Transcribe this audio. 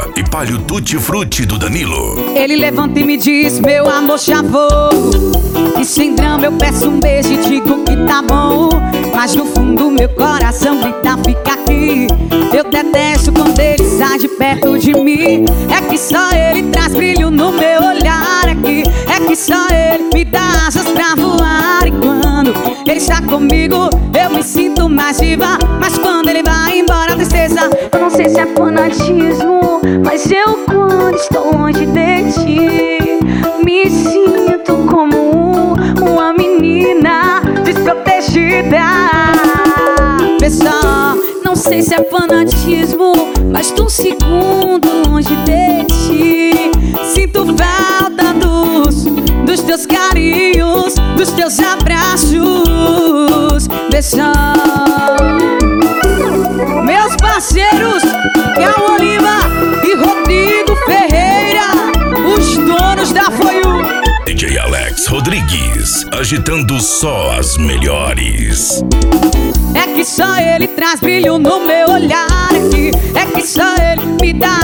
e Palio Tutti Frutti do Danilo. Ele levanta e me diz, meu amor, já vou. E sem drama eu peço um beijo e digo que tá bom. Mas no fundo meu coração grita, fica aqui. Eu detesto quando ele sai de perto de mim. É que só ele traz brilho no meu olhar aqui. É que só ele me dá asas pra voar. E quando ele está comigo eu me sinto mais viva. Mas quando ele vai embora a tristeza. Eu não sei se é fanatismo, mas eu quando estou longe de ti me sinto como uma menina desprotegida. Pessoal, não sei se é fanatismo, mas tô um segundo longe de ti. sinto falta dos teus carinhos, dos teus abraços. Beijão. Meus parceiros, Cal Oliva e Rodrigo Ferreira, os donos da Foiu. DJ Alex Rodrigues, agitando só as melhores. É que só ele traz brilho no meu olhar aqui. É que só ele me dá